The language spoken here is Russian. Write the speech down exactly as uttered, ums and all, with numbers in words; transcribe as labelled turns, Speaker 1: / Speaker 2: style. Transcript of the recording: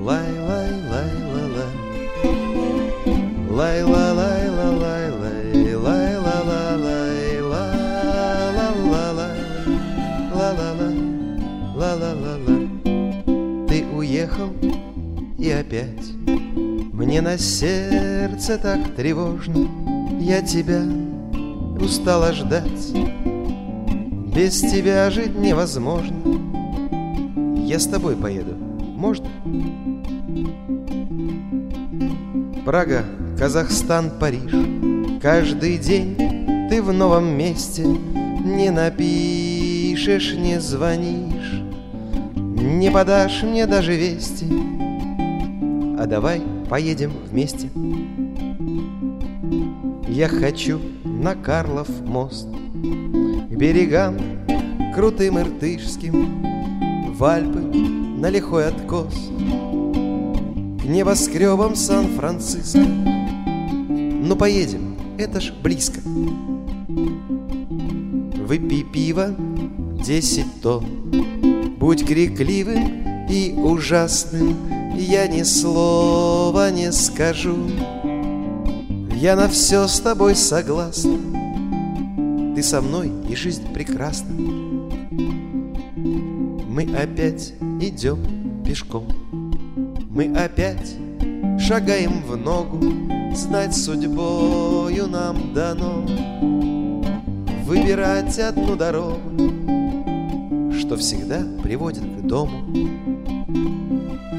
Speaker 1: Лай-лай-лай-ла-ла, лай-ла-лай-ла-лай-лай, лай-ла-ла-лай-ла-ла-ла-лай, ла-ла-лай, ла-ла-ла-ла. Ты уехал, и опять мне на сердце так тревожно. Я тебя устала ждать, без тебя жить невозможно. Я с тобой поеду, можно? Прага, Казахстан, Париж. Каждый день ты в новом месте. Не напишешь, не звонишь, не подашь мне даже вести. А давай поедем вместе. Я хочу на Карлов мост, к берегам крутым иртышским, в Альпы на лихой откос, к небоскребам Сан-Франциско. Ну поедем, это ж близко. Выпей пиво десять тонн, будь крикливым и ужасным, я ни слова не скажу. Я на все с тобой согласна, ты со мной, и жизнь прекрасна. Мы опять идем пешком, мы опять шагаем в ногу. Знать судьбою нам дано выбирать одну дорогу, что всегда приводит к дому.